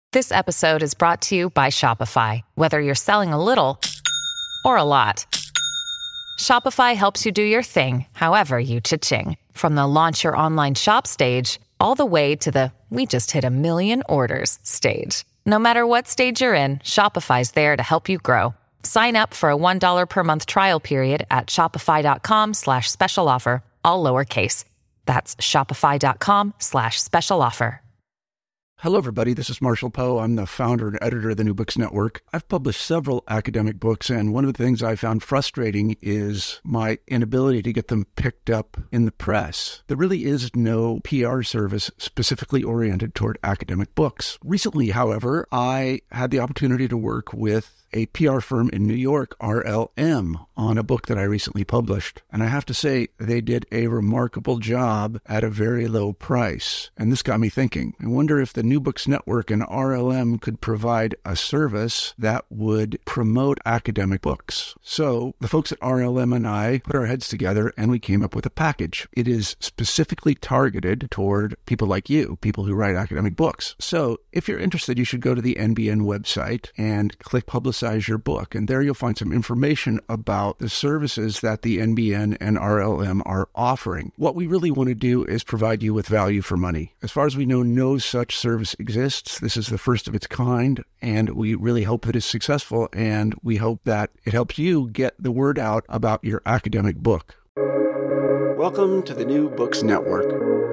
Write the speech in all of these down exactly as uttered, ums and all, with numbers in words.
This episode is brought to you by Shopify. Whether you're selling a little or a lot, Shopify helps you do your thing, however you cha-ching. From the launch your online shop stage, all the way to the we just hit a million orders stage. No matter what stage you're in, Shopify's there to help you grow. Sign up for a one dollar per month trial period at shopify.com slash special offer, all lowercase. That's shopify.com slash special offer. Hello, everybody. This is Marshall Poe. I'm the founder and editor of the New Books Network. I've published several academic books, and one of the things I found frustrating is my inability to get them picked up in the press. There really is no P R service specifically oriented toward academic books. Recently, however, I had the opportunity to work with a P R firm in New York, R L M, on a book that I recently published. And I have to say, they did a remarkable job at a very low price. And this got me thinking. I wonder if the New Books Network and R L M could provide a service that would promote academic books. So the folks at R L M and I put our heads together and we came up with a package. It is specifically targeted toward people like you, people who write academic books. So if you're interested, you should go to the N B N website and click Publicize your book. And there you'll find some information about the services that the N B N and R L M are offering. What we really want to do is provide you with value for money. As far as we know, no such service exists. This is the first of its kind, and we really hope that it's successful, and we hope that it helps you get the word out about your academic book. Welcome to the New Books Network.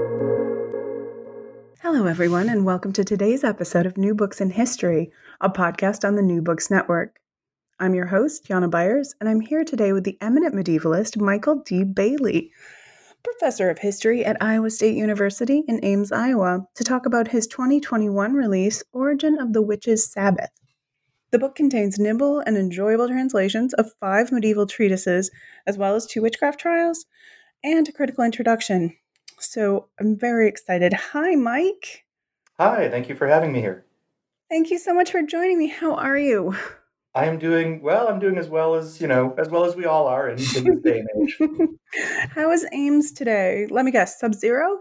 Hello, everyone, and welcome to today's episode of New Books in History, a podcast on the New Books Network. I'm your host, Jana Byers, and I'm here today with the eminent medievalist Michael D. Bailey, professor of history at Iowa State University in Ames, Iowa, to talk about his twenty twenty-one release, Origin of the Witches' Sabbath. The book contains nimble and enjoyable translations of five medieval treatises, as well as two witchcraft trials, and a critical introduction. So I'm very excited. Hi, Mike. Hi, thank you for having me here. Thank you so much for joining me. How are you? I am doing well. I'm doing as well as, you know, as well as we all are in, in this day and age. How is Ames today? Let me guess, sub-zero?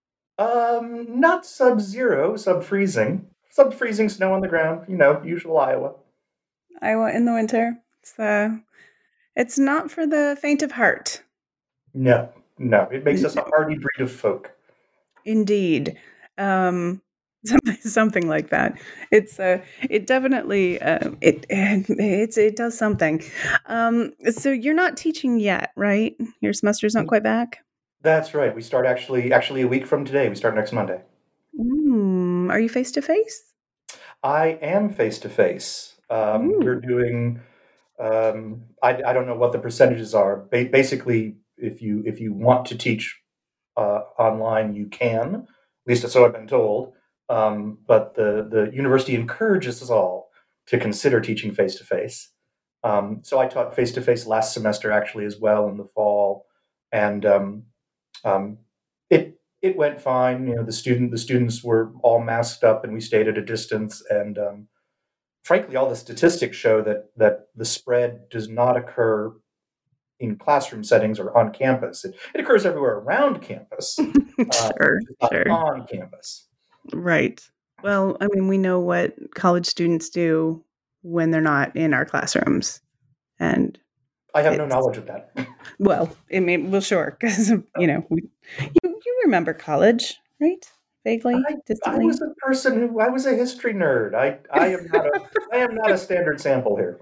Um, not sub-zero, sub-freezing. Sub-freezing, snow on the ground, you know, usual Iowa. Iowa in the winter. It's uh, it's not for the faint of heart. No, no. It makes us a hardy breed of folk. Indeed. Um, something, something like that. It's uh, it definitely uh, it it's it does something. Um, so you're not teaching yet, right? Your semester's not quite back. That's right. We start actually actually a week from today. We start next Monday. Mm, are you face to face? I am face to face. We're doing. Um, I I don't know what the percentages are. Ba- basically, if you if you want to teach uh, online, you can. At least so I've been told. Um, but the, the university encourages us all to consider teaching face-to-face. Um, so I taught face-to-face last semester actually as well in the fall. And um, um, it it went fine. You know, the student the students were all masked up and we stayed at a distance. And um, frankly, all the statistics show that that the spread does not occur in classroom settings or on campus. It, it occurs everywhere around campus, sure, uh, sure. on campus. Right. Well, I mean, we know what college students do when they're not in our classrooms. And I have no knowledge of that. Well, I mean, well, sure, because, you know, we, you, you remember college, right? Vaguely, I, distantly. I was a person who, I was a history nerd. I, I am not a, I am not a standard sample here.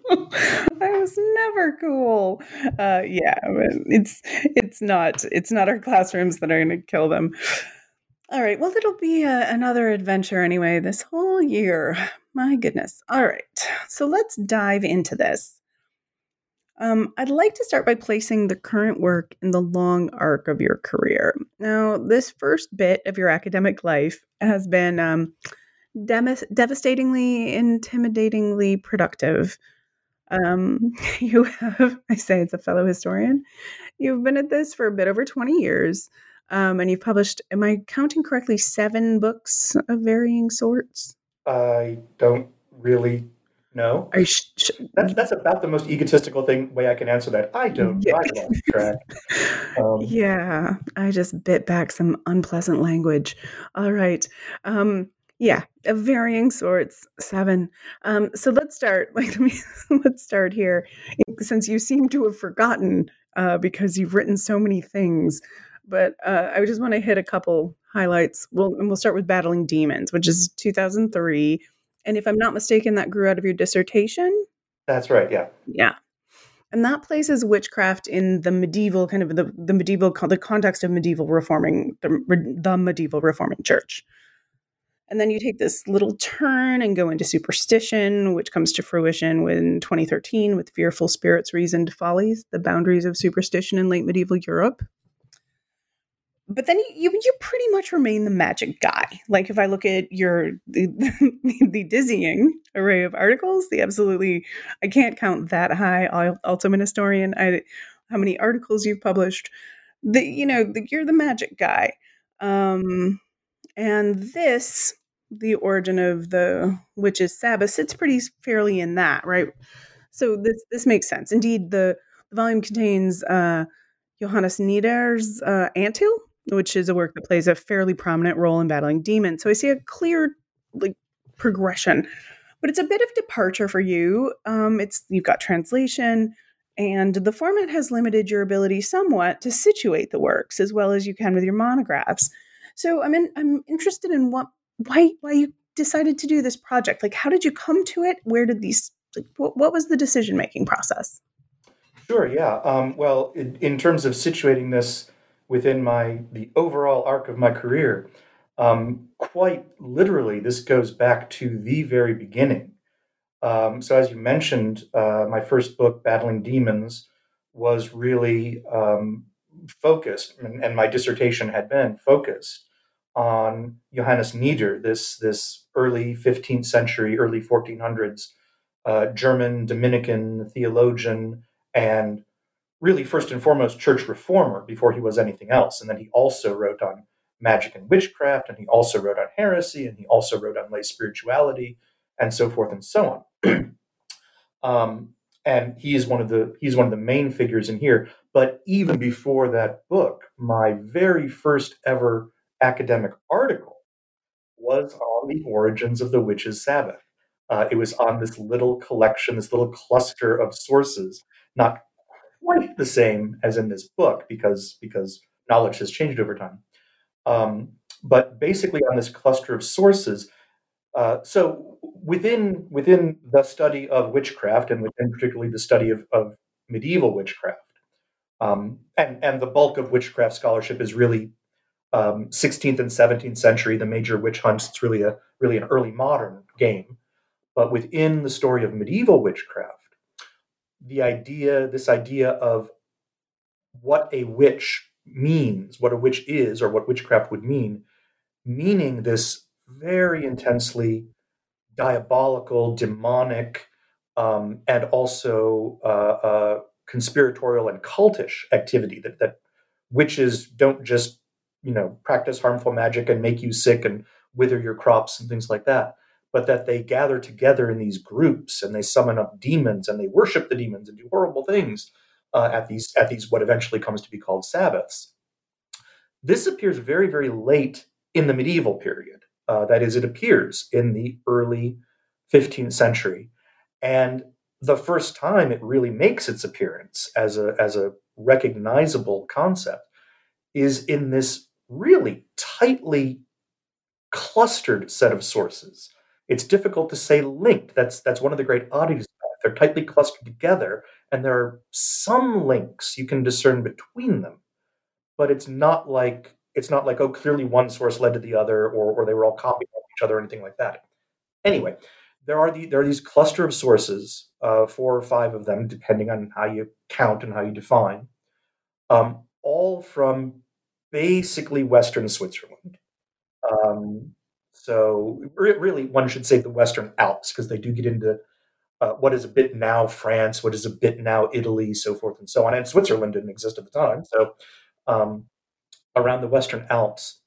I was never cool. Uh, yeah, but it's, it's not, it's not our classrooms that are going to kill them. All right. Well, it'll be a, another adventure anyway this whole year. My goodness. All right. So let's dive into this. Um, I'd like to start by placing the current work in the long arc of your career. Now, this first bit of your academic life has been um, dem- devastatingly, intimidatingly productive. Um, you have, I say it's a fellow historian, you've been at this for a bit over twenty years. Um, and you've published, am I counting correctly, seven books of varying sorts? I don't really know. Are you sh- sh- that's that's about the most egotistical thing way I can answer that. I don't. Yeah. I lost track. Um, yeah, I just bit back some unpleasant language. All right. Um, Yeah, of varying sorts. Seven. Um, so let's start. Like, let's start here, since you seem to have forgotten uh, because you've written so many things. But uh, I just want to hit a couple highlights. We'll and we'll start with Battling Demons, which is two thousand three. And if I'm not mistaken, that grew out of your dissertation. That's right. Yeah. Yeah. And that places witchcraft in the medieval kind of the, the medieval the context of medieval reforming the, the medieval reforming church. And then you take this little turn and go into superstition, which comes to fruition in twenty thirteen with Fearful Spirits, Reasoned Follies, the boundaries of superstition in late medieval Europe. But then you you pretty much remain the magic guy. Like if I look at your the, the dizzying array of articles, the absolutely I can't count that high. I'll, also an historian. I how many articles you've published. The you know the, you're the magic guy. Um, and this, the origin of the witches' Sabbath, sits pretty fairly in that, right? So this this makes sense. Indeed, the, the volume contains uh, Johannes Nieder's uh, Anthill, which is a work that plays a fairly prominent role in battling demons. So I see a clear like progression, but it's a bit of departure for you. Um, it's you've got translation, and the format has limited your ability somewhat to situate the works as well as you can with your monographs. So I'm in, I'm interested in what why why you decided to do this project. Like, how did you come to it? Where did these like, what, what was the decision making process? Sure. Yeah. Um, well, in, in terms of situating this within my the overall arc of my career, um, quite literally, this goes back to the very beginning. Um, so, as you mentioned, uh, my first book, Battling Demons, was really um, focused, and, and my dissertation had been focused on Johannes Nieder, this this early fifteenth century, early fourteen hundreds uh, German Dominican theologian, and really first and foremost church reformer before he was anything else. And then he also wrote on magic and witchcraft, and he also wrote on heresy, and he also wrote on lay spirituality, and so forth and so on. um, and he's one of the he's one of the main figures in here. But even before that book, my very first ever academic article was on the origins of the witches' Sabbath. Uh, it was on this little collection, this little cluster of sources, not quite the same as in this book because because knowledge has changed over time. Um, but basically, on this cluster of sources. Uh, so within within the study of witchcraft, and within particularly the study of, of medieval witchcraft, um, and and the bulk of witchcraft scholarship is really um, sixteenth and seventeenth century, the major witch hunts. It's really a really an early modern game. But within the story of medieval witchcraft, the idea, this idea of what a witch means, what a witch is, or what witchcraft would mean, meaning this very intensely diabolical, demonic, um, and also uh, uh, conspiratorial and cultish activity that, that witches don't just, you know, practice harmful magic and make you sick and wither your crops and things like that, but that they gather together in these groups and they summon up demons and they worship the demons and do horrible things uh, at these at these what eventually comes to be called Sabbaths. This appears very, very late in the medieval period. Uh, that is, it appears in the early fifteenth century. And the first time it really makes its appearance as a, as a recognizable concept is in this really tightly clustered set of sources. It's difficult to say linked. That's, that's one of the great oddities about it. They're tightly clustered together, and there are some links you can discern between them. But it's not like it's not like, oh, clearly one source led to the other, or, or they were all copying each other or anything like that. Anyway, there are the there are these cluster of sources, uh, four or five of them, depending on how you count and how you define, um, all from basically Western Switzerland. Um, so re- really, one should say the Western Alps, because they do get into uh, what is a bit now France, what is a bit now Italy, so forth and so on. And Switzerland didn't exist at the time, so um, around the Western Alps.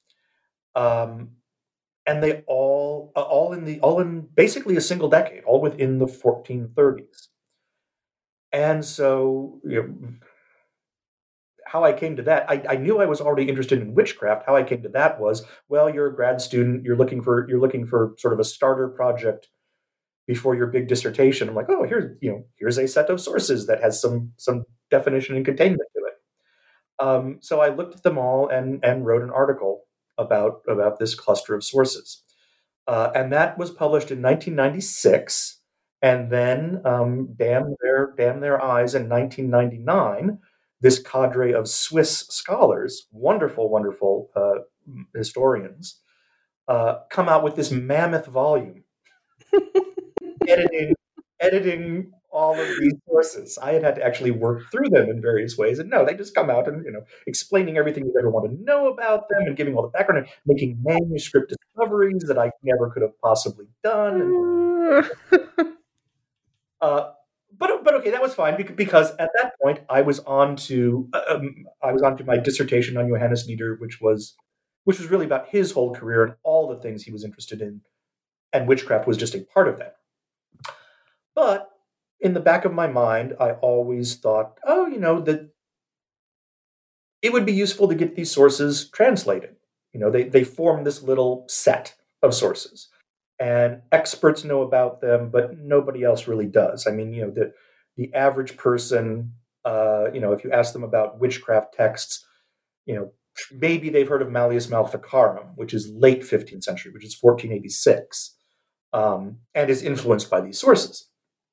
Um, and they all uh, all in the all in basically a single decade, all within the fourteen thirties. And so, you know, how I came to that, I, I knew I was already interested in witchcraft. How I came to that was, well, you're a grad student, you're looking for you're looking for sort of a starter project before your big dissertation. I'm like, oh, here's you know, here's a set of sources that has some some definition and containment to it. Um, so I looked at them all and and wrote an article about about this cluster of sources, uh, and that was published in nineteen ninety-six. And then, um, damn their damn their eyes, in nineteen ninety-nine, this cadre of Swiss scholars, wonderful, wonderful uh, historians, uh, come out with this mammoth volume, editing editing all of these sources. I had had to actually work through them in various ways, and no, they just come out and you know explaining everything you ever want to know about them, and giving all the background, and making manuscript discoveries that I never could have possibly done. And, Uh, but but okay, that was fine because at that point I was on to um, I was on to my dissertation on Johannes Nieder, which was which was really about his whole career and all the things he was interested in, and witchcraft was just a part of that. But in the back of my mind, I always thought, oh, you know, that it would be useful to get these sources translated. You know, they they form this little set of sources. And experts know about them, but nobody else really does. I mean, you know, the the average person, uh, you know, if you ask them about witchcraft texts, you know, maybe they've heard of Malleus Maleficarum, which is late fifteenth century, which is fourteen eighty-six, um, and is influenced by these sources.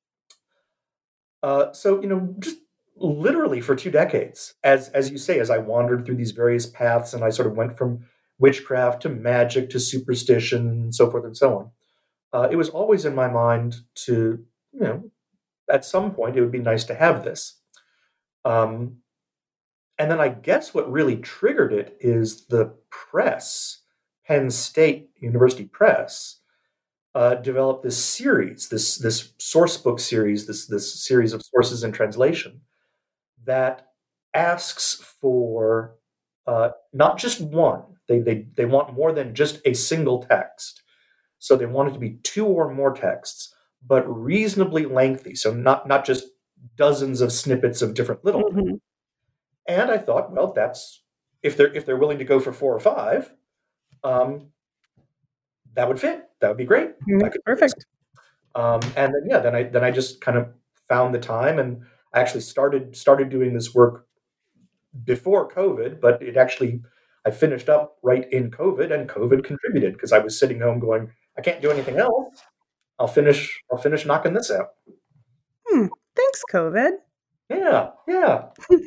Uh, so, you know, just literally for two decades, as as you say, as I wandered through these various paths, and I sort of went from witchcraft to magic to superstition and so forth and so on. Uh, it was always in my mind to, you know, at some point it would be nice to have this. Um, and then I guess what really triggered it is the press, Penn State University Press, uh, developed this series, this this source book series, this this series of sources in translation that asks for uh, not just one. They, they, they want more than just a single text. So they want it to be two or more texts, but reasonably lengthy. So not, not just dozens of snippets of different little Mm-hmm. things. And I thought, well, that's if they're if they're willing to go for four or five, um, that would fit. That would be great. I could do this. Perfect. Um, and then yeah, then I then I just kind of found the time, and I actually started started doing this work before COVID, but it actually I finished up right in COVID, and COVID contributed because I was sitting home going, I can't do anything else. I'll finish. I'll finish knocking this out. Hmm. Thanks, COVID. Yeah, yeah.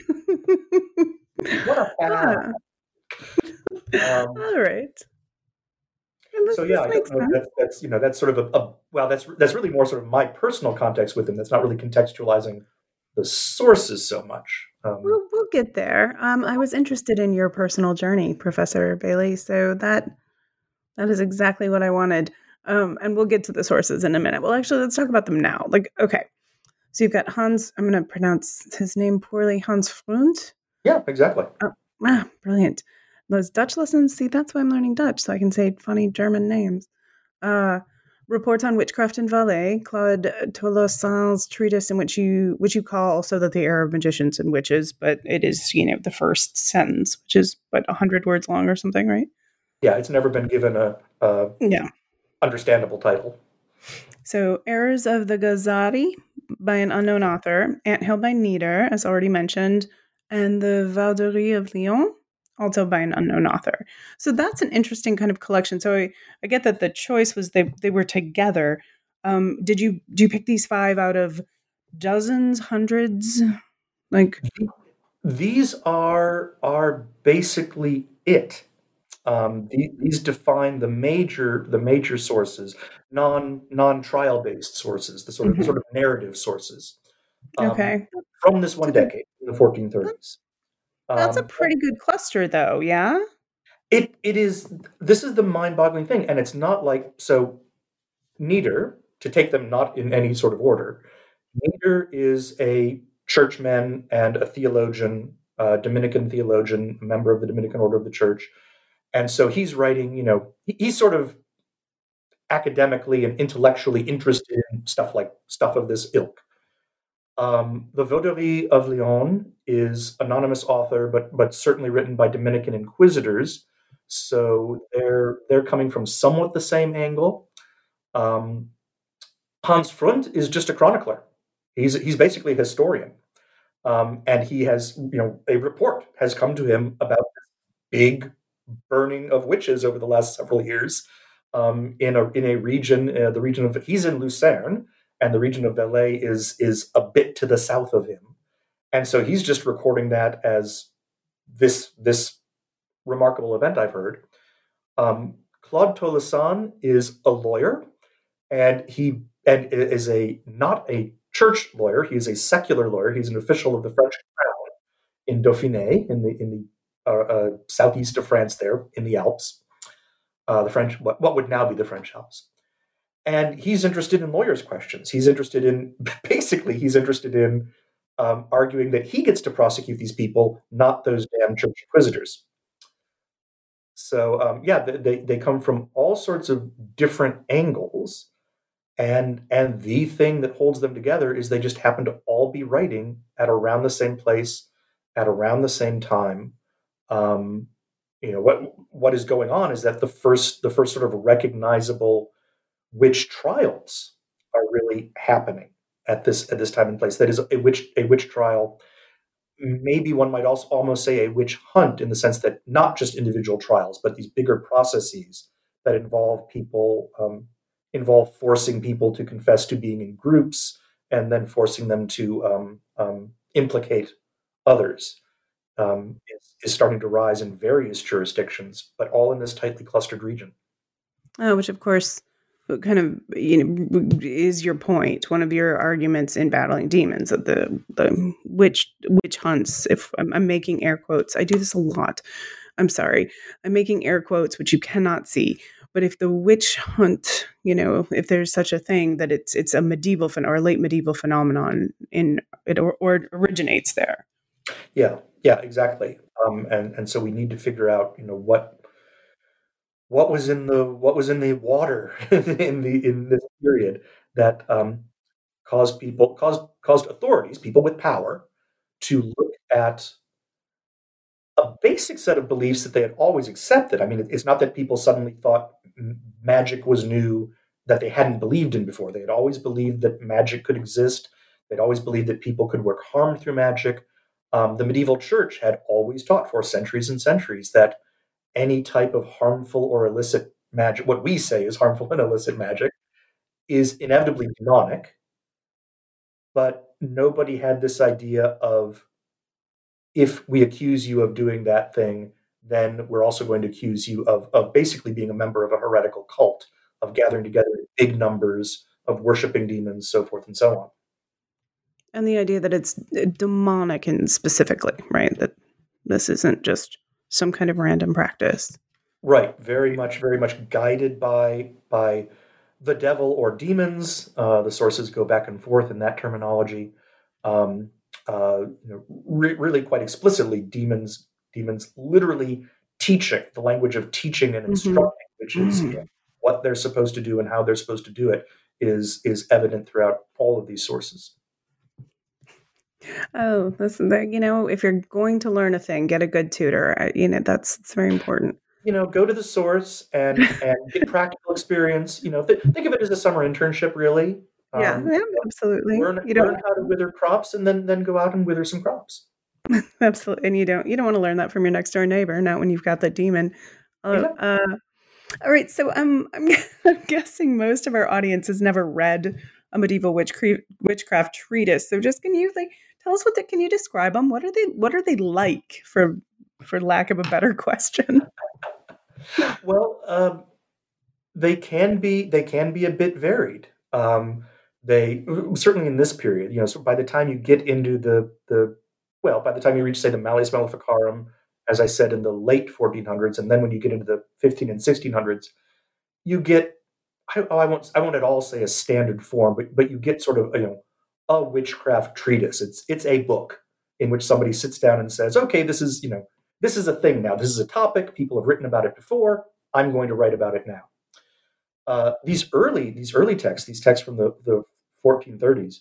What a Ah. um, All right. Well, this, so yeah, this I makes don't know, sense. that's, that's you know that's sort of a, a well that's that's really more sort of my personal context with them. That's not really contextualizing the sources so much. Um, We'll, we'll get there. Um, I was interested in your personal journey, Professor Bailey. So that that is exactly what I wanted. Um, and we'll get to the sources in a minute. Well, actually, let's talk about them now. Like, okay, so you've got Hans. I'm going to pronounce his name poorly. Hans Freund. yeah, exactly. Oh, ah, brilliant. Those Dutch lessons. See, that's why I'm learning Dutch, so I can say funny German names. Uh, Reports on Witchcraft in Valais, Claude Tolossan's treatise, in which you which you call also that the era of magicians and witches, but it is, you know, the first sentence, which is what, a hundred words long or something, right? Yeah, it's never been given a, a Yeah. understandable title. So, Errors of the Ghazali by an unknown author, Anthill by Nieder, as already mentioned, and the Valderie of Lyon, also by an unknown author. So that's an interesting kind of collection. So I, I get that the choice was they they were together. Um, did you do you pick these five out of dozens, hundreds? Like These are are basically it. Um, the, these define the major the major sources, non non trial based sources, the sort of Mhm. sort of narrative sources. Um, Okay. from this one So the- decade, in the fourteen thirties. That's a Um, pretty good cluster, though. Yeah. it it is. This is the mind boggling thing, and it's not like so. Nieder, to take them not in any sort of order, Nieder is a churchman and a theologian, uh, Dominican theologian, a member of the Dominican Order of the Church. And so he's writing, you know, he- he's sort of academically and intellectually interested in stuff like stuff of this ilk. Um, the Vauderie of Lyon is anonymous author, but but certainly written by Dominican inquisitors. So they're they're coming from somewhat the same angle. Um, Hans Frund is just a chronicler. He's he's basically a historian, um, and he has you know a report has come to him about this big burning of witches over the last several years um, in a in a region, uh, the region of he's in Lucerne, and the region of Valais is is a bit to the south of him, and so he's just recording that as this this remarkable event I've heard. Um, Claude Tolleson is a lawyer, and he and is a not a church lawyer. He is a secular lawyer. He's an official of the French crown in Dauphiné, in the in the uh, uh, southeast of France, there in the Alps, uh, the French what, what would now be the French Alps. And he's interested in lawyers' questions. He's interested in basically he's interested in um, arguing that he gets to prosecute these people, not those damn church inquisitors. So um, yeah, they they come from all sorts of different angles, and and the thing that holds them together is they just happen to all be writing at around the same place, at around the same time. Um, you know what what is going on is that the first the first sort of recognizable witch trials are really happening at this at this time and place. That is a witch a witch trial. Maybe one might also almost say a witch hunt, in the sense that not just individual trials, but these bigger processes that involve people, um, involve forcing people to confess to being in groups and then forcing them to um, um, implicate others, um, is, is starting to rise in various jurisdictions, but all in this tightly clustered region. Oh, which, of course, kind of you know is your point. One of your arguments in Battling Demons, that the the witch witch hunts. If I'm, I'm making air quotes, I do this a lot. I'm sorry. I'm making air quotes, which you cannot see. But if the witch hunt, you know, if there's such a thing, that it's it's a medieval phen- or a late medieval phenomenon, in it or, or it originates there. Yeah, yeah, exactly. Um, and and so we need to figure out, you know, what. What was in the what was in the water in the in this period that um, caused people caused caused authorities, people with power, to look at a basic set of beliefs that they had always accepted. I mean, it's not that people suddenly thought m- magic was new that they hadn't believed in before. They had always believed that magic could exist. They'd always believed that people could work harm through magic. Um, the medieval church had always taught for centuries and centuries that any type of harmful or illicit magic, what we say is harmful and illicit magic, is inevitably demonic. But nobody had this idea of, if we accuse you of doing that thing, then we're also going to accuse you of, of basically being a member of a heretical cult, of gathering together in big numbers, of worshiping demons, so forth and so on. And the idea that it's demonic, and specifically, right? That this isn't just some kind of random practice. Right. Very much, very much guided by by the devil or demons. Uh, the sources go back and forth in that terminology. Um, uh, you know, re- really quite explicitly, demons, demons literally teaching, the language of teaching and instructing, mm-hmm. which is mm-hmm. you know, what they're supposed to do and how they're supposed to do it, is is evident throughout all of these sources. Oh, listen, you know, if you're going to learn a thing, get a good tutor. You know, that's it's very important. You know, go to the source and and get practical experience. You know, th- think of it as a summer internship, really. Yeah, um, yeah, absolutely. Learn, you learn how to wither crops, and then then go out and wither some crops. Absolutely, and you don't you don't want to learn that from your next door neighbor, not when you've got the demon. Oh, yeah. uh, all right. So um, I'm I'm guessing most of our audience has never read a medieval witch cre- witchcraft treatise. So just can you like tell us what they, can you describe them? What are they What are they like, for for lack of a better question? Well, um, they can be they can be a bit varied. Um, they certainly in this period, you know, so by the time you get into the the well, by the time you reach, say, the Malleus Maleficarum, as I said, in the late fourteen hundreds, and then when you get into the fifteen and sixteen hundreds, you get I, I won't I won't at all say a standard form, but but you get sort of, you know, a witchcraft treatise. It's it's a book in which somebody sits down and says, okay, this is you know this is a thing now. This is a topic. People have written about it before. I'm going to write about it now. Uh, these early these early texts, these texts from the, the fourteen thirties,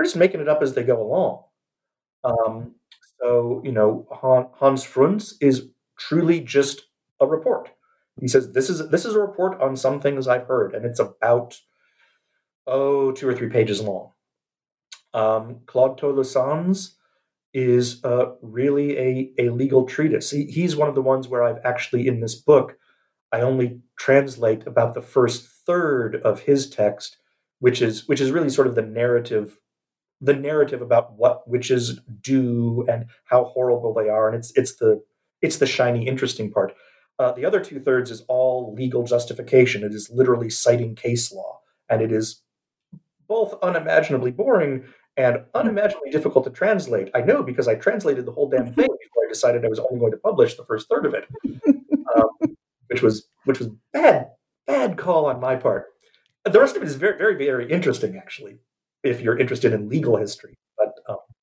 they're just making it up as they go along. Um, so, you know, Han, Hans Frunz is truly just a report. He says, this is this is a report on some things I've heard, and it's about, oh, two or three pages long. Um, Claude Tolosans is uh, really a, a legal treatise. He, he's one of the ones where I've actually, in this book, I only translate about the first third of his text, which is which is really sort of the narrative, the narrative about what witches do and how horrible they are, and it's it's the it's the shiny, interesting part. Uh, the other two thirds is all legal justification. It is literally citing case law, and it is both unimaginably boring and unimaginably difficult to translate. I know because I translated the whole damn thing before I decided I was only going to publish the first third of it, um, which was which was bad bad call on my part. The rest of it is very very very interesting, actually, if you're interested in legal history. But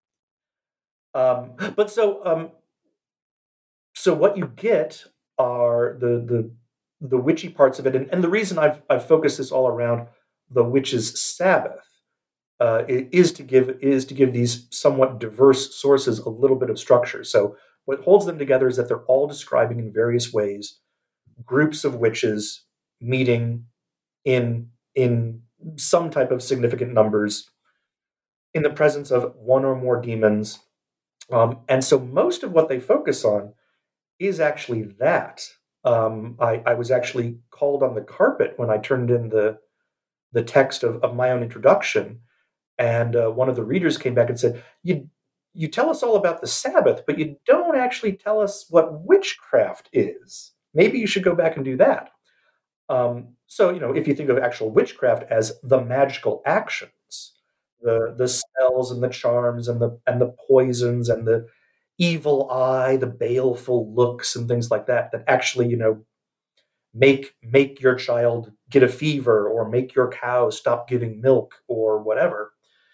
um, um, but so um, so what you get are the the the witchy parts of it, and, and the reason I've I've focused this all around the witch's Sabbath uh, is to give is to give these somewhat diverse sources a little bit of structure. So what holds them together is that they're all describing in various ways groups of witches meeting in in some type of significant numbers in the presence of one or more demons. Um, and so most of what they focus on is actually that. Um, I, I was actually called on the carpet when I turned in the the text of, of my own introduction, and uh, one of the readers came back and said, "You you tell us all about the Sabbath, but you don't actually tell us what witchcraft is. Maybe you should go back and do that." Um, so, you know, if you think of actual witchcraft as the magical actions, the the spells and the charms and the and the poisons and the evil eye, the baleful looks and things like that, that actually, you know, make make your child get a fever or make your cow stop giving milk or whatever.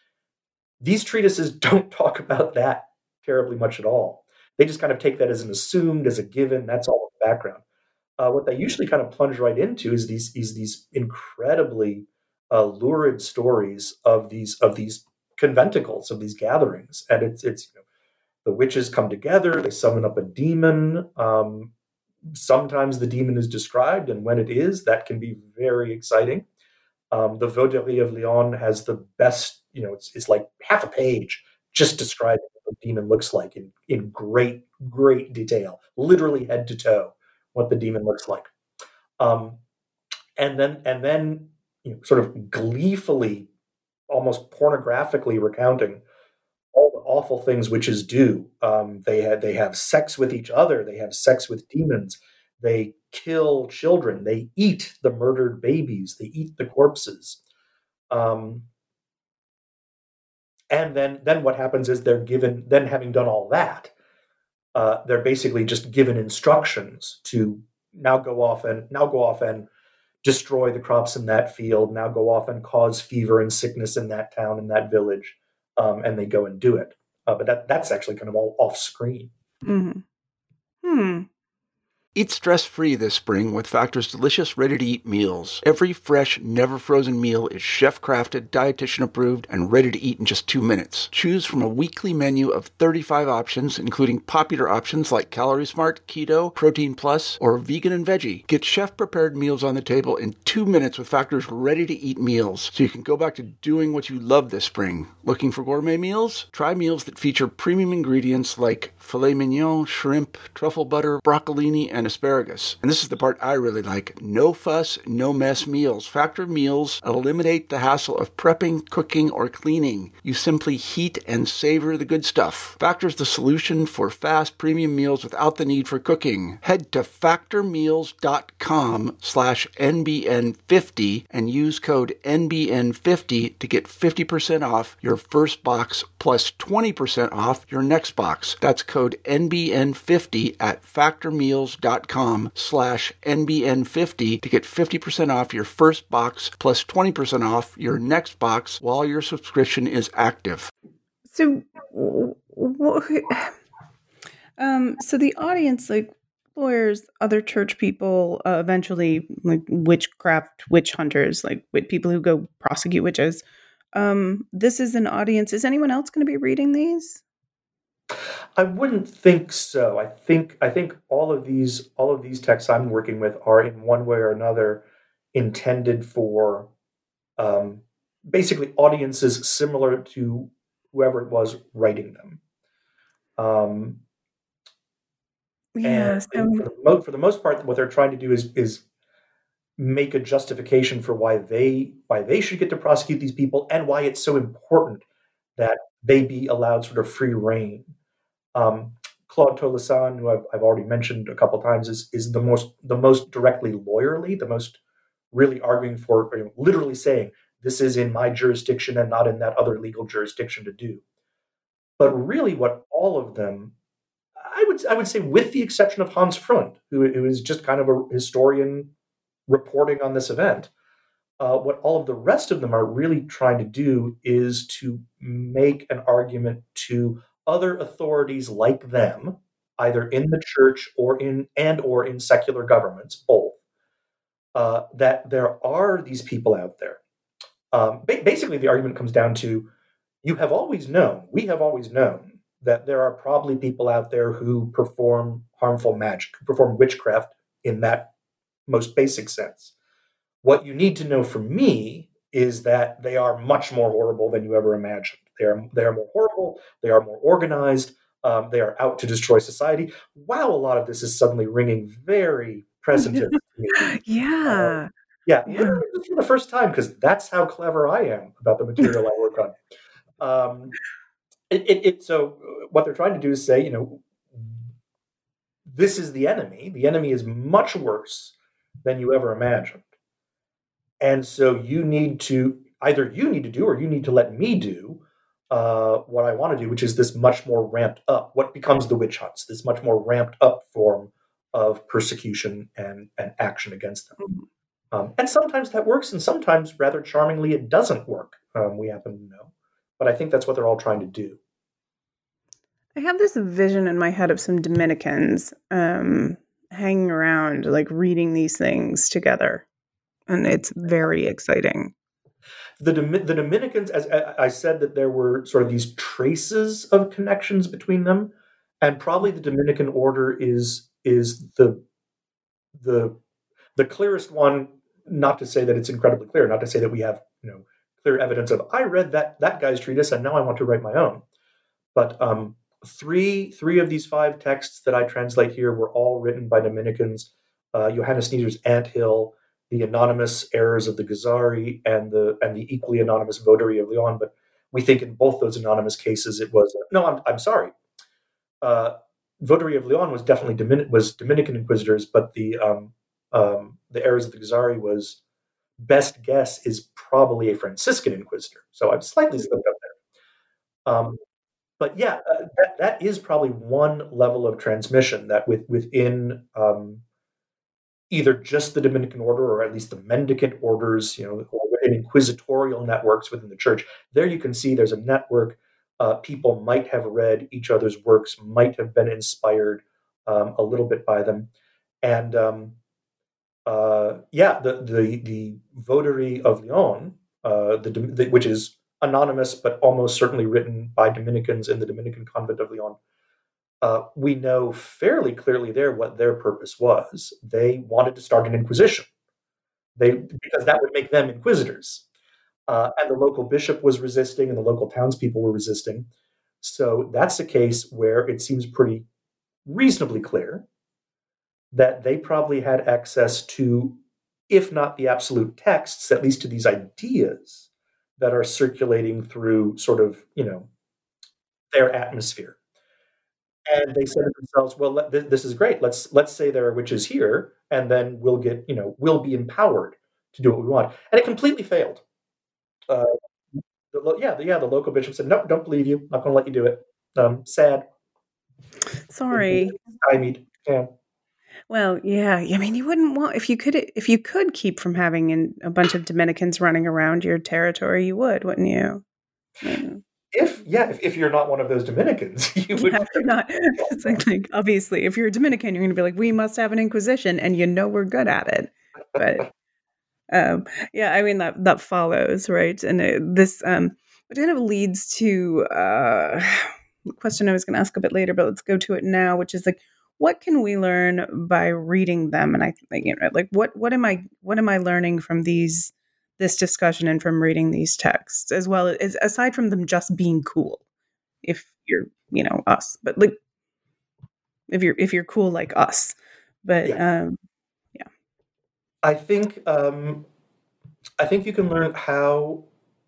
These treatises don't talk about that terribly much at all. They just kind of take that as an assumed, as a given. That's all in the background. Uh, what they usually kind of plunge right into is these is these incredibly uh, lurid stories of these of these conventicles, of these gatherings, and it's it's you know, the witches come together, they summon up a demon. Um, sometimes the demon is described, and when it is, that can be very exciting. Um, the Vauderie of Lyon has the best, you know, it's, it's like half a page just describing what the demon looks like in, in great, great detail, literally head to toe, what the demon looks like. Um, and then, and then, you know, sort of gleefully, almost pornographically recounting all the awful things witches do. Um, they have they have sex with each other. They have sex with demons. They kill children. They eat the murdered babies. They eat the corpses. Um, and then then what happens is they're given. Then having done all that, uh, they're basically just given instructions to now go off and now go off and destroy the crops in that field. Now go off and cause fever and sickness in that town, in that village. Um, and they go and do it. Uh, but that that's actually kind of all off screen. Mm-hmm. Hmm. Eat stress-free this spring with Factor's delicious, ready-to-eat meals. Every fresh, never-frozen meal is chef-crafted, dietitian-approved, and ready to eat in just two minutes. Choose from a weekly menu of thirty-five options, including popular options like Calorie Smart, Keto, Protein Plus, or Vegan and Veggie. Get chef-prepared meals on the table in two minutes with Factor's ready-to-eat meals, so you can go back to doing what you love this spring. Looking for gourmet meals? Try meals that feature premium ingredients like filet mignon, shrimp, truffle butter, broccolini, and asparagus. And this is the part I really like. No fuss, no mess meals. Factor meals eliminate the hassle of prepping, cooking, or cleaning. You simply heat and savor the good stuff. Factor's the solution for fast premium meals without the need for cooking. Head to factormeals.com slash NBN50 and use code N B N fifty to get fifty percent off your first box plus twenty percent off your next box. That's code N B N fifty at factormeals.com slash NBN50 to get fifty percent off your first box plus twenty percent off your next box while your subscription is active. So, um, so the audience, like lawyers, other church people, uh, eventually like witchcraft, witch hunters, like with people who go prosecute witches. um, this is an audience. Is anyone else going to be reading these? I wouldn't think so. I think I think all of these all of these texts I'm working with are in one way or another intended for um, basically audiences similar to whoever it was writing them. Um, Yeah. and So, for the, mo- for the most part, what they're trying to do is is make a justification for why they why they should get to prosecute these people and why it's so important that they be allowed sort of free reign. Um, Claude Tolosan, who I've, I've already mentioned a couple times, is is the most the most directly lawyerly, the most really arguing for, you know, literally saying this is in my jurisdiction and not in that other legal jurisdiction to do. But really, what all of them, I would I would say, with the exception of Hans Freund, who, who is just kind of a historian reporting on this event, uh, what all of the rest of them are really trying to do is to make an argument to other authorities like them, either in the church or in and or in secular governments, both, uh, that there are these people out there. Um, ba- basically, the argument comes down to, you have always known, we have always known, that there are probably people out there who perform harmful magic, who perform witchcraft in that most basic sense. What you need to know from me is that they are much more horrible than you ever imagined. They are they are more horrible. They are more organized. Um, they are out to destroy society. Wow, a lot of this is suddenly ringing very presentive to me. Uh, yeah. yeah, Yeah. for the first time, because that's how clever I am about the material I work on. Um, it, it, it, so what they're trying to do is say, you know, this is the enemy. The enemy is much worse than you ever imagined. And so you need to, either you need to do or you need to let me do uh, what I want to do, which is this much more ramped up, what becomes the witch hunts, this much more ramped up form of persecution and, and action against them. Um, and sometimes that works, and sometimes, rather charmingly, it doesn't work, um, we happen to know. But I think that's what they're all trying to do. I have this vision in my head of some Dominicans um, hanging around, like reading these things together. And it's very exciting. The, the Dominicans, as I said, that there were sort of these traces of connections between them, and probably the Dominican order is is the the the clearest one. Not to say that it's incredibly clear, not to say that we have, you know, clear evidence of, I read that that guy's treatise and now I want to write my own. But um, three three of these five texts that I translate here were all written by Dominicans. Uh, Johannes Nieder's Anthill, the anonymous Errors of the Ghazari, and the and the equally anonymous Votary of Lyon. But we think in both those anonymous cases it was no. I'm I'm sorry. Uh, Votary of Lyon was definitely Domin- was Dominican inquisitors, but the um, um, the Errors of the Ghazari was, best guess is probably a Franciscan inquisitor. So I've slightly slipped up there. Um, but yeah, uh, that that is probably one level of transmission that with within. Um, either just the Dominican order or at least the mendicant orders, you know, or within inquisitorial networks within the church. There you can see there's a network. Uh, people might have read each other's works, might have been inspired um, a little bit by them. And um, uh, yeah, the, the, the Votary of Lyon, uh, the, the, which is anonymous, but almost certainly written by Dominicans in the Dominican convent of Lyon, Uh, we know fairly clearly there what their purpose was. They wanted to start an inquisition, they because that would make them inquisitors. Uh, and the local bishop was resisting, and the local townspeople were resisting. So that's a case where it seems pretty reasonably clear that they probably had access to, if not the absolute texts, at least to these ideas that are circulating through sort of, you know, their atmosphere. And they said to themselves, "Well, let, th- this is great. Let's let's say there are witches here, and then we'll get, you know, we'll be empowered to do what we want." And it completely failed. Uh, the, lo- yeah, the, yeah. The local bishop said, "Nope, don't believe you. Not going to let you do it." Um, sad. Sorry. Stymied. Yeah. Well, yeah. I mean, you wouldn't want if you could if you could keep from having in, a bunch of Dominicans running around your territory, you would, wouldn't you? I mean, If yeah, if, if you're not one of those Dominicans, you would. yeah, if you're not, it's like, like obviously, if you're a Dominican, you're going to be like, we must have an inquisition, and you know we're good at it. But Um, yeah, I mean that that follows, right? And it, this um, it kind of leads to uh, the question I was going to ask a bit later, but let's go to it now, which is like, what can we learn by reading them? And I think, you know, like what what am I what am I learning from these this discussion and from reading these texts, as well as aside from them just being cool, if you're you know us, but like if you're if you're cool like us, but Yeah. um, I think um, I think you can learn how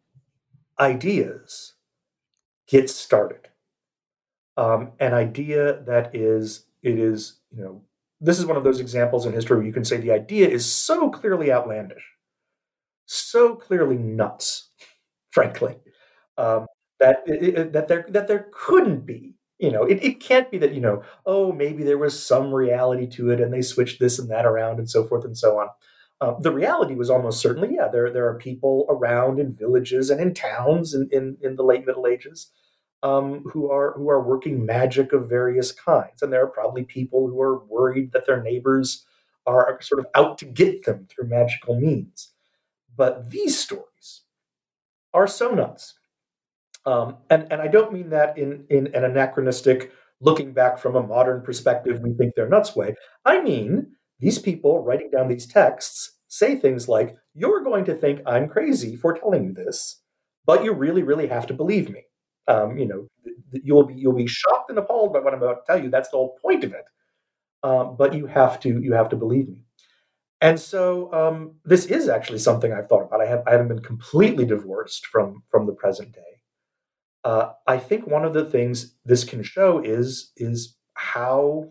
ideas get started. Um, an idea that is it is you know this is one of those examples in history where you can say the idea is so clearly outlandish, so clearly nuts, frankly, um, that it, it- that there that there couldn't be. You know, it, it can't be that you know, oh, maybe there was some reality to it, and they switched this and that around, and so forth and so on. Uh, the reality was almost certainly, yeah, there there are people around in villages and in towns in, in, in the late Middle Ages um, who are who are working magic of various kinds, and there are probably people who are worried that their neighbors are sort of out to get them through magical means. But these stories are so nuts. Um, and, and I don't mean that in, in an anachronistic, looking back from a modern perspective, we think they're nuts way. I mean, these people writing down these texts say things like, you're going to think I'm crazy for telling you this, but you really, really have to believe me. Um, you know, th- th- you'll be you'll be shocked and appalled by what I'm about to tell you. That's the whole point of it. Um, but you have to you have to believe me. And so um, this is actually something I've thought about. I have I haven't been completely divorced from from the present day. Uh, I think one of the things this can show is is how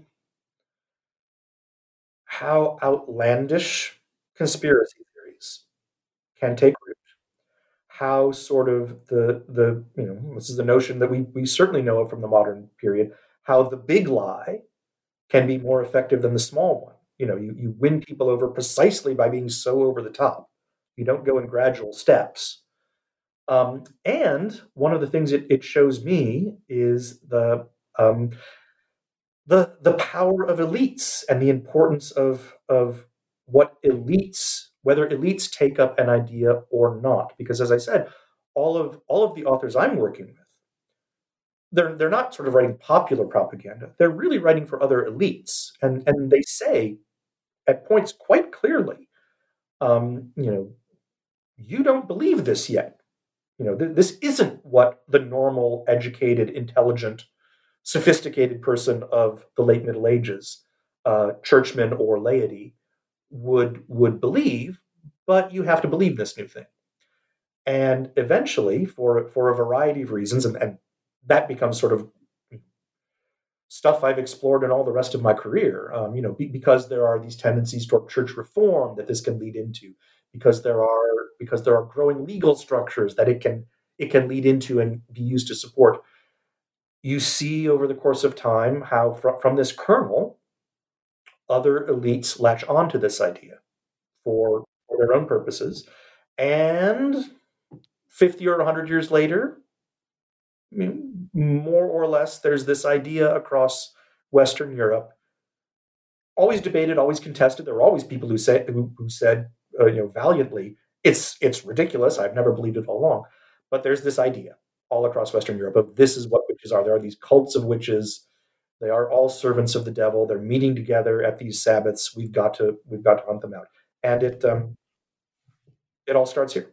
how outlandish conspiracy theories can take root. How sort of the the you know this is the notion that we we certainly know it from the modern period. How the big lie can be more effective than the small one. You know, you you win people over precisely by being so over the top. You don't go in gradual steps. Um, and one of the things it, it shows me is the um, the the power of elites and the importance of of what elites whether elites take up an idea or not, because as I said, all of all of the authors I'm working with, they're they're not sort of writing popular propaganda, they're really writing for other elites, and and they say at points quite clearly, um, you know you don't believe this yet. You know th- this isn't what the normal educated intelligent sophisticated person of the late Middle Ages, uh, churchman or laity, would would believe, but you have to believe this new thing. And eventually, for for a variety of reasons, and, and that becomes sort of stuff I've explored in all the rest of my career. Um, you know, be, because there are these tendencies toward church reform that this can lead into, because there are because there are growing legal structures that it can it can lead into and be used to support. You see over the course of time how fr- from this kernel, other elites latch onto this idea for, for their own purposes. And fifty or one hundred years later, I mean, more or less, there's this idea across Western Europe, always debated, always contested. There were always people who, say, who, who said, uh, you know, valiantly, it's, it's ridiculous. I've never believed it all along. But there's this idea all across Western Europe of this is what witches are. There are these cults of witches. They are all servants of the devil. They're meeting together at these Sabbaths. We've got to we've got to hunt them out, and it um, it all starts here.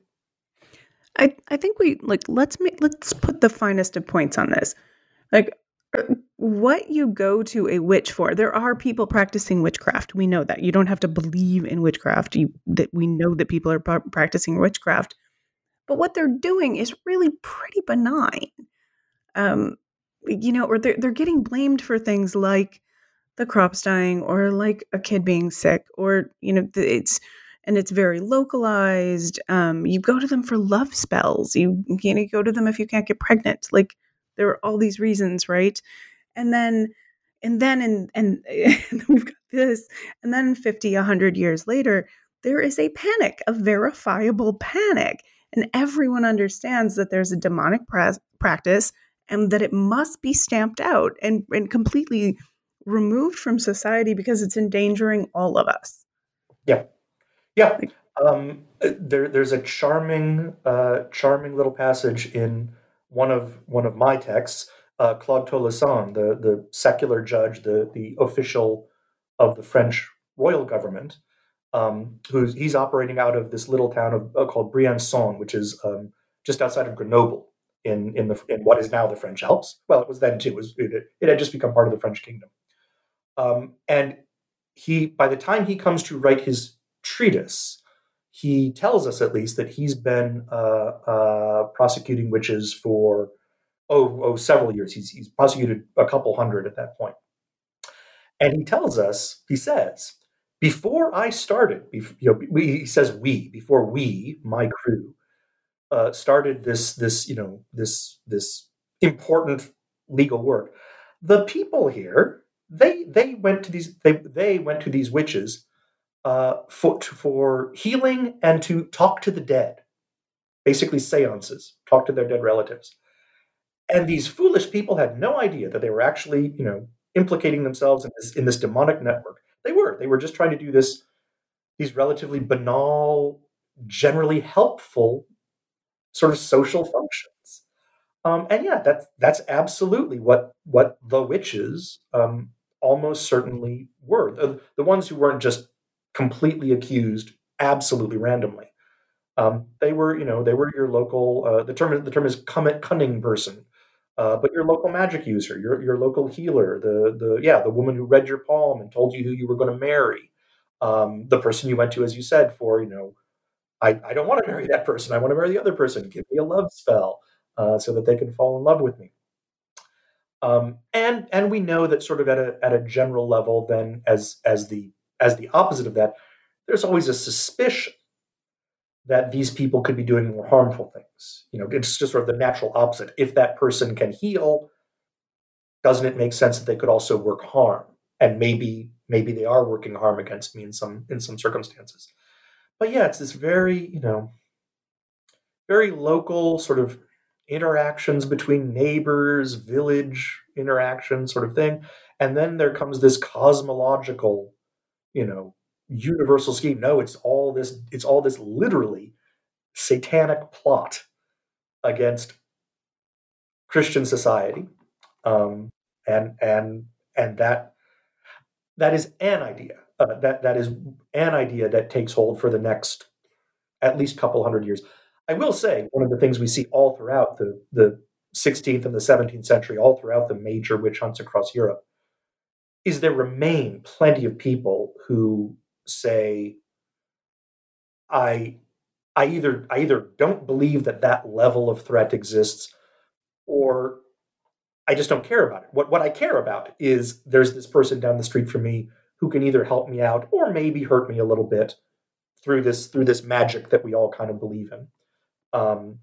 I I think we like let's make let's put the finest of points on this. Like uh, what you go to a witch for. There are people practicing witchcraft. We know that. You don't have to believe in witchcraft. You that we know that people are pra- practicing witchcraft. But what they're doing is really pretty benign. Um you know, or they're they're getting blamed for things like the crops dying or like a kid being sick or you know it's and it's very localized. Um you go to them for love spells. You you know, go to them if you can't get pregnant. Like there are all these reasons, right? And then and then and and, and we've got this and then fifty one hundred years later there is a panic, a verifiable panic, and everyone understands that there's a demonic pra- practice and that it must be stamped out and, and completely removed from society because it's endangering all of us. Yeah, yeah. Like, Um, there, there's a charming, uh, charming little passage in one of one of my texts. Uh, Claude Tolosson, the the secular judge, the the official of the French royal government, um, who's he's operating out of this little town of uh, called Briançon, which is um, just outside of Grenoble in in the in what is now the French Alps. Well, it was then too. It was it, it had just become part of the French kingdom. Um, and he, by the time he comes to write his treatise, he tells us at least that he's been uh, uh, prosecuting witches for oh, oh several years. He's, he's prosecuted a couple hundred at that point. And he tells us, he says, before I started, bef- you know, we, he says we, before we, my crew, uh, started this, this, you know, this, this important legal work, the people here, they, they went to these, they, they went to these witches uh, for, for healing and to talk to the dead, basically seances, talk to their dead relatives. And these foolish people had no idea that they were actually, you know, implicating themselves in this, in this demonic network. They were. They were just trying to do this, these relatively banal, generally helpful sort of social functions. Um, and yeah, that's that's absolutely what what the witches um, almost certainly were. The, the ones who weren't just completely accused absolutely randomly. Um, they were, you know, they were your local. Uh, the term the term is cunning person. Uh, but your local magic user, your your local healer, the the yeah, the woman who read your palm and told you who you were going to marry, um, the person you went to, as you said, for you know, I, I don't want to marry that person. I want to marry the other person. Give me a love spell uh, so that they can fall in love with me. Um, and and we know that sort of at a at a general level, then as as the as the opposite of that, there's always a suspicion that these people could be doing more harmful things. You know, it's just sort of the natural opposite. If that person can heal, doesn't it make sense that they could also work harm? And maybe maybe they are working harm against me in some in some circumstances. But yeah, it's this very, you know, very local sort of interactions between neighbors, village interaction sort of thing. And then there comes this cosmological, you know, universal scheme. No, it's all this, it's all this literally satanic plot against Christian society. Um, and and and that that is an idea. Uh, that that is an idea that takes hold for the next at least couple hundred years. I will say one of the things we see all throughout the the sixteenth and the seventeenth century, all throughout the major witch hunts across Europe, is there remain plenty of people who say, I I either I either don't believe that that level of threat exists, or I just don't care about it. What what I care about is there's this person down the street from me who can either help me out or maybe hurt me a little bit through this through this magic that we all kind of believe in. Um,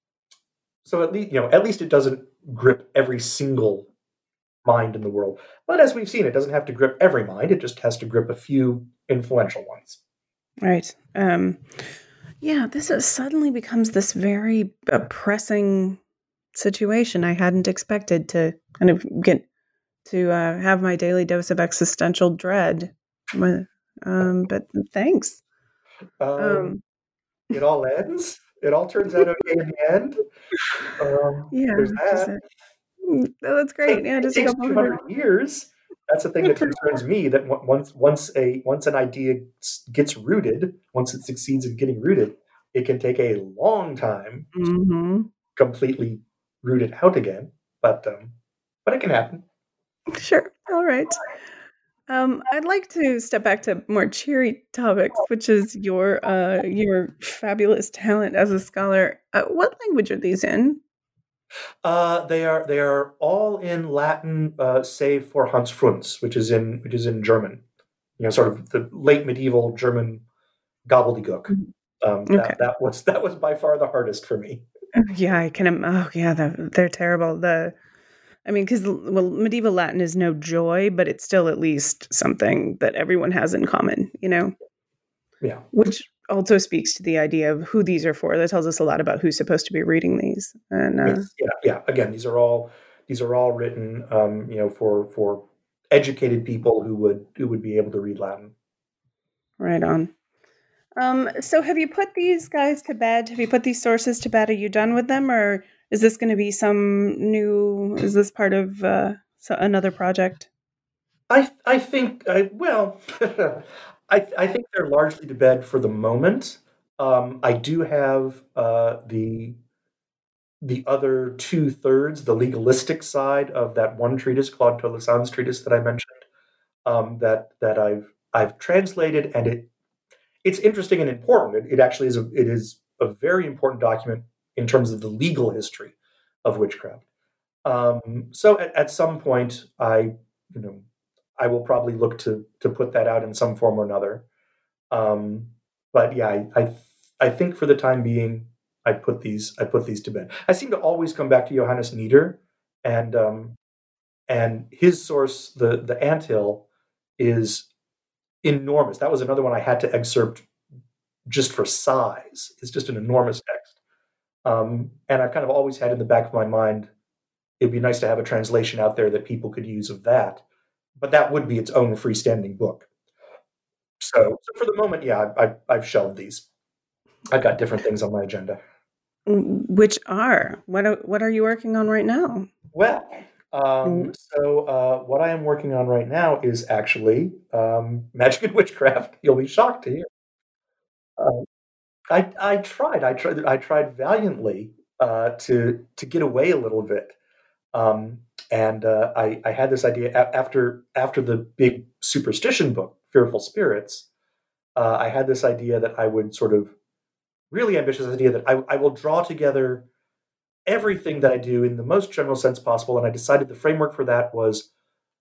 so at least you know at least it doesn't grip every single mind in the world. But as we've seen, it doesn't have to grip every mind. It just has to grip a few influential ones. Right. Um, yeah, this is, suddenly becomes this very uh, pressing situation. I hadn't expected to kind of get to uh, have my daily dose of existential dread. Um, but thanks. Um, Um, it all ends. It all turns out okay in the end. Um, yeah, there's just that. a, mm, oh, that's great. It, Yeah, it just a takes couple two hundred. hundred years. That's the thing that concerns me. That on- once once a once an idea s- gets rooted, once it succeeds in getting rooted, it can take a long time to Mm-hmm. completely root it out again. But um, but it can happen. Sure. All right. Um, I'd like to step back to more cheery topics, which is your uh, your fabulous talent as a scholar. Uh, what language are these in? Uh, they are they are all in Latin, uh, save for Hans Frunz, which is in which is in German. You know, sort of the late medieval German gobbledygook. Mhm. Um, Okay. that that was that was by far the hardest for me. Yeah, I can. im- Oh, yeah, the, they're terrible. The, I mean, because well, medieval Latin is no joy, but it's still at least something that everyone has in common. You know, Yeah. which also speaks to the idea of who these are for. That tells us a lot about who's supposed to be reading these. And uh, Yes. Yeah. Yeah. Again, these are all these are all written, um, you know, for for educated people who would who would be able to read Latin. right on. Um, so have you put these guys to bed? Have you put these sources to bed? Are you done with them, or is this going to be some new? Is this part of uh, so another project? I I think I well, I I think they're largely to bed for the moment. Um, I do have uh, the the other two thirds, the legalistic side of that one treatise, Claude Tolosano's treatise that I mentioned, um, that that I've I've translated, and it it's interesting and important. It, it actually is a it is a very important document in terms of the legal history of witchcraft. Um, so at, at some point, I you know I will probably look to to put that out in some form or another. Um, but yeah, I, I I think for the time being, I put these I put these to bed. I seem to always come back to Johannes Nieder, and um, and his source, the the Anthill, is enormous. That was another one I had to excerpt just for size. It's just an enormous text, um, and I've kind of always had in the back of my mind, it'd be nice to have a translation out there that people could use of that. But that would be its own freestanding book. So, so for the moment, yeah, I, I, I've shelved these. I've got different things on my agenda. Which are what? Are, what are you working on right now? Well, um, so uh, what I am working on right now is actually um, magic and witchcraft. You'll be shocked to hear. Uh, I I tried. I tried. I tried valiantly uh, to to get away a little bit. Um, and uh, I, I had this idea a- after after the big superstition book, Fearful Spirits. Uh, I had this idea that I would sort of really ambitious idea that I, I will draw together everything that I do in the most general sense possible. And I decided the framework for that was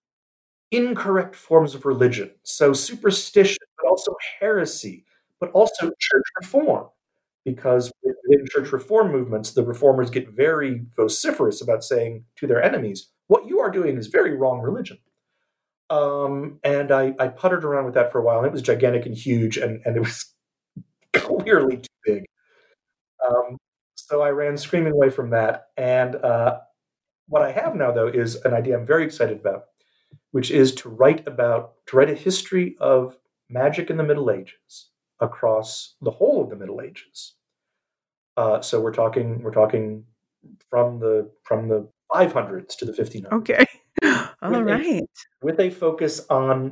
incorrect forms of religion. So superstition, but also heresy, but also church reform. Because within church reform movements, the reformers get very vociferous about saying to their enemies, what you are doing is very wrong religion. Um, and I, I puttered around with that for a while, and it was gigantic and huge, and, and it was clearly too big. Um, so I ran screaming away from that. And uh, what I have now, though, is an idea I'm very excited about, which is to write about to write a history of magic in the Middle Ages across the whole of the Middle Ages. Uh, so we're talking we're talking from the from the five hundreds to the fifteen hundreds. Okay, all with right. A, with a focus on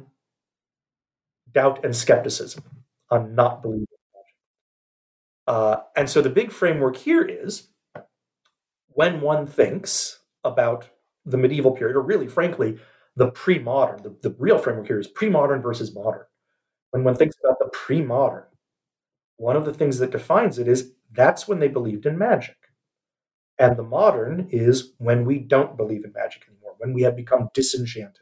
doubt and skepticism, on not believing. Uh, and so the big framework here is when one thinks about the medieval period, or really, frankly, the pre-modern, the, the real framework here is pre-modern versus modern. When one thinks about the pre-modern, one of the things that defines it is that's when they believed in magic. And the modern is when we don't believe in magic anymore, when we have become disenchanted.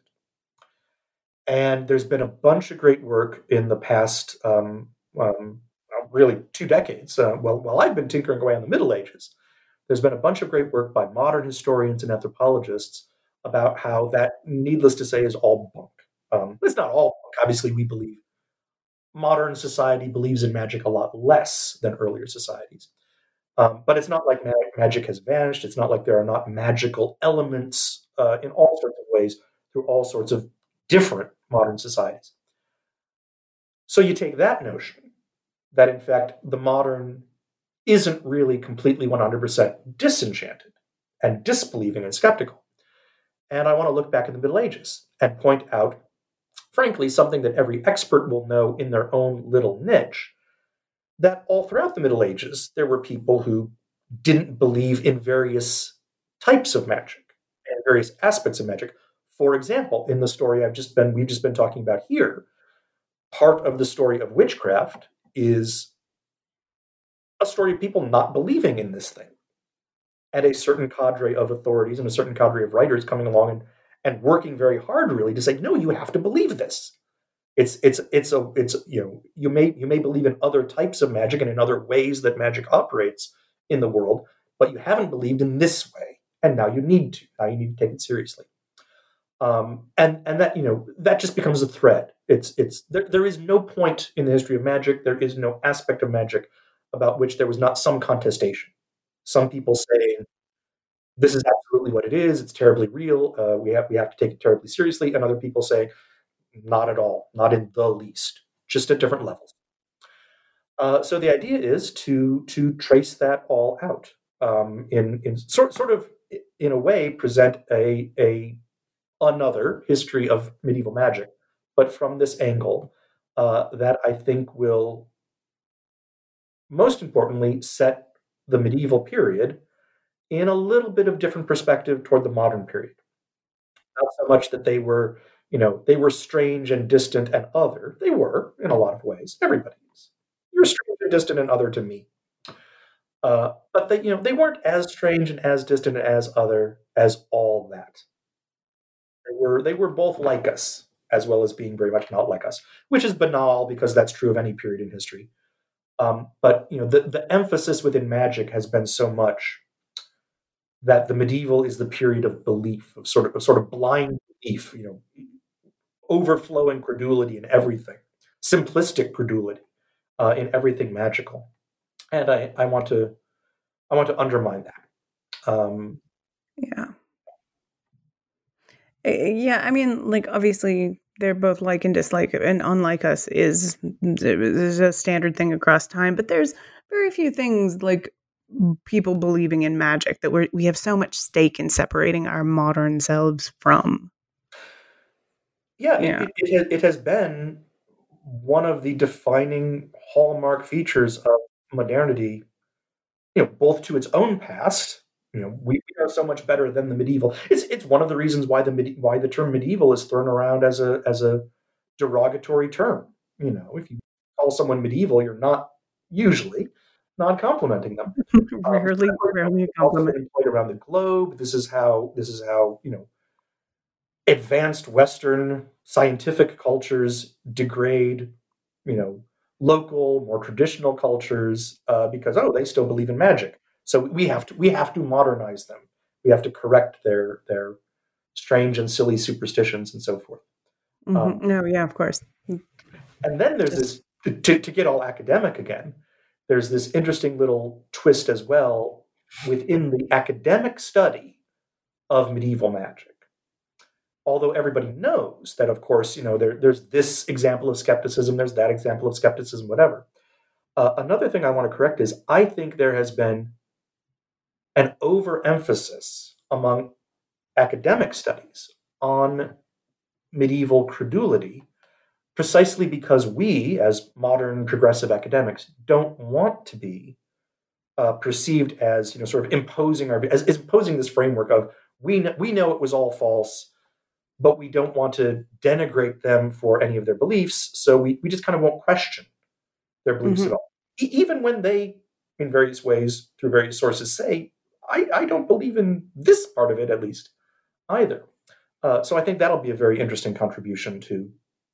And there's been a bunch of great work in the past, um, um, really two decades. Uh, well, while I've been tinkering away on the Middle Ages, there's been a bunch of great work by modern historians and anthropologists about how that, needless to say, is all bunk. Um, it's not all bunk. Obviously, we believe modern society believes in magic a lot less than earlier societies. Um, but it's not like mag- magic has vanished. It's not like there are not magical elements uh, in all sorts of ways through all sorts of different modern societies. So you take that notion that, in fact, the modern isn't really completely one hundred percent disenchanted and disbelieving and skeptical. And I want to look back at the Middle Ages and point out, frankly, something that every expert will know in their own little niche, that all throughout the Middle Ages, there were people who didn't believe in various types of magic and various aspects of magic. For example, in the story I've just been we've just been talking about here, part of the story of witchcraft is a story of people not believing in this thing, and a certain cadre of authorities and a certain cadre of writers coming along and, and working very hard, really, to say, no, you have to believe this. It's it's it's a it's you know you may you may believe in other types of magic and in other ways that magic operates in the world, but you haven't believed in this way, and now you need to. Now you need to take it seriously. Um, and and that you know that just becomes a thread. It's it's there. There is no point in the history of magic. There is no aspect of magic about which there was not some contestation. Some people saying this is absolutely what it is. It's terribly real. Uh, we have we have to take it terribly seriously, and other people saying not at all, not in the least, just at different levels. Uh, so the idea is to to trace that all out, um, in in sort sort of in a way present a a another history of medieval magic, but from this angle, uh, that I think will most importantly set the medieval period in a little bit of different perspective toward the modern period. Not so much that they were, you know, they were strange and distant and other. They were in a lot of ways. Everybody is. You're strange and distant and other to me. Uh, but they, you know, they weren't as strange and as distant and as other as all that. They were they were both like us, as well as being very much not like us, which is banal because that's true of any period in history. Um, but you know, the, the emphasis within magic has been so much that the medieval is the period of belief, of sort of, of sort of blind belief, you know, overflowing credulity in everything, simplistic credulity uh, in everything magical, and I, I want to I want to undermine that. Um, Yeah. Eh, Yeah, I mean, like obviously they're both like and dislike, and unlike us is is a standard thing across time. But there's very few things like people believing in magic that we we have so much stake in separating our modern selves from. yeah, it, Yeah. it, it, has, it has been one of the defining hallmark features of modernity, you know, both to its own past. You know, we, we are so much better than the medieval. It's it's one of the reasons why the medi- why the term medieval is thrown around as a as a derogatory term. You know, if you call someone medieval, you're not usually not complimenting them. Um, Rarely, rarely a it's also compliment. been employed around the globe. This is how this is how you know advanced Western scientific cultures degrade, you know, local, more traditional cultures uh, because oh, they still believe in magic. So we have to we have to modernize them. We have to correct their their strange and silly superstitions and so forth. Mhm. Um, No, yeah, of course. and then there's Just this to, to get all academic again. There's this interesting little twist as well within the academic study of medieval magic. Although everybody knows that, of course, you know, there, there's this example of skepticism, there's that example of skepticism, whatever. Uh, another thing I want to correct is I think there has been an overemphasis among academic studies on medieval credulity precisely because we, as modern progressive academics, don't want to be uh, perceived as, you know, sort of imposing our as, as imposing this framework of we know, we know it was all false, but we don't want to denigrate them for any of their beliefs. So we, we just kind of won't question their beliefs at mhm. all. E- even when they, in various ways, through various sources, say, I, I don't believe in this part of it, at least, either. Uh, so I think that'll be a very interesting contribution to,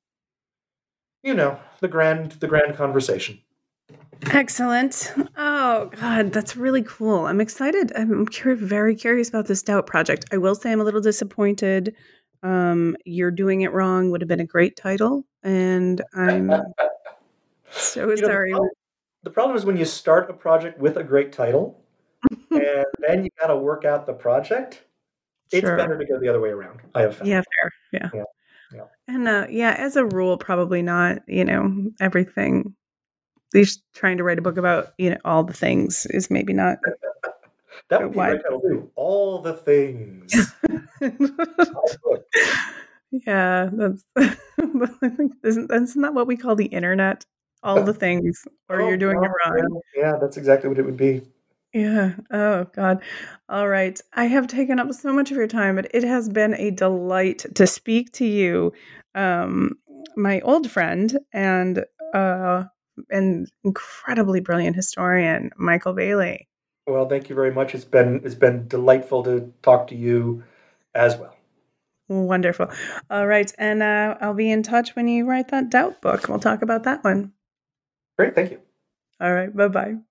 you know, the grand the grand conversation. Excellent. Oh God, that's really cool. I'm excited. I'm cur- very curious about this Stout project. I will say I'm a little disappointed. Um, You're Doing It Wrong would have been a great title, and I'm so You know, the sorry. problem, the problem is when you start a project with a great title and then you got to work out the project, it's Sure. better to go the other way around, I have found. Yeah, fair. Yeah. Yeah, yeah. And uh, yeah, as a rule, probably not, you know, everything. At least trying to write a book about, you know, all the things is maybe not That a would be a wide. great title too. All the things. Good. Yeah, that's I think isn't that's not what we call the internet. All the things, or you're Oh, doing it God, wrong. yeah, yeah, that's exactly what it would be. Yeah. Oh God. All right. I have taken up so much of your time, but it has been a delight to speak to you, um, my old friend and uh, an incredibly brilliant historian, Michael Bailey. Well, thank you very much. It's been it's been delightful to talk to you as well. Wonderful. All right, and uh, I'll be in touch when you write that doubt book. We'll talk about that one. Great, thank you. All right. Bye bye.